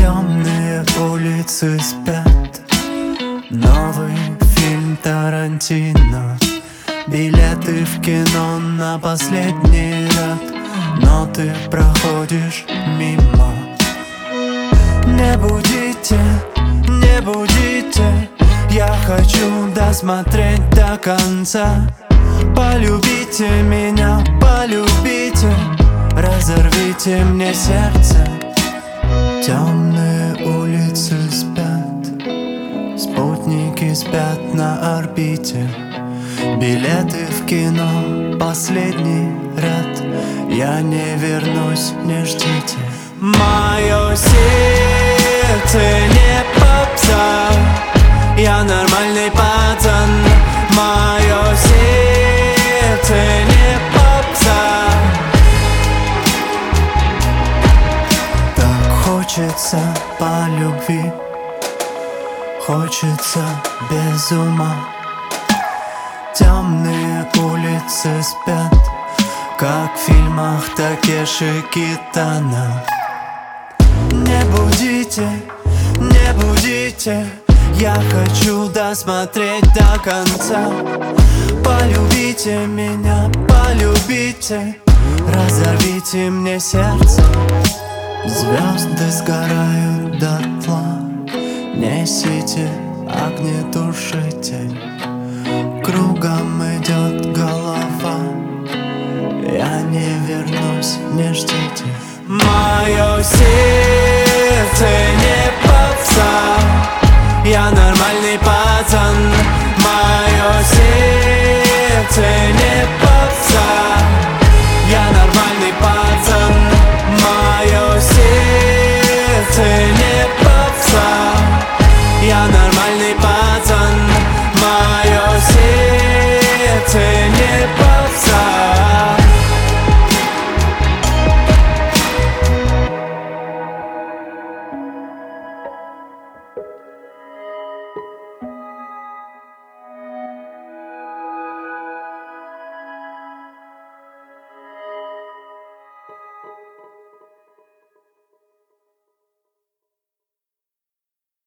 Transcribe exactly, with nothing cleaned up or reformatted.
Темные улицы спят. Новый фильм Тарантино. Билеты в кино на последний ряд, но ты проходишь мимо. Не будите, не будите, я хочу досмотреть до конца. Полюбите меня, полюбите, разорвите мне сердце. Темные улицы спят, спутники спят на орбите. Билеты в кино, последний ряд, я не вернусь, не ждите. Мое сердце не попса, я нормальный пацан. Мое сердце не попса. Так хочется по любви, хочется без ума. Темные улицы спят, как в фильмах Такеши Китано. Не будите, не будите, я хочу досмотреть до конца. Полюбите меня, полюбите, разорвите мне сердце. Звезды сгорают дотла, несите, огнетушитель. Кругом идет голова, я не вернусь, не ждите. Мое сердце не попса, я нормальный пацан.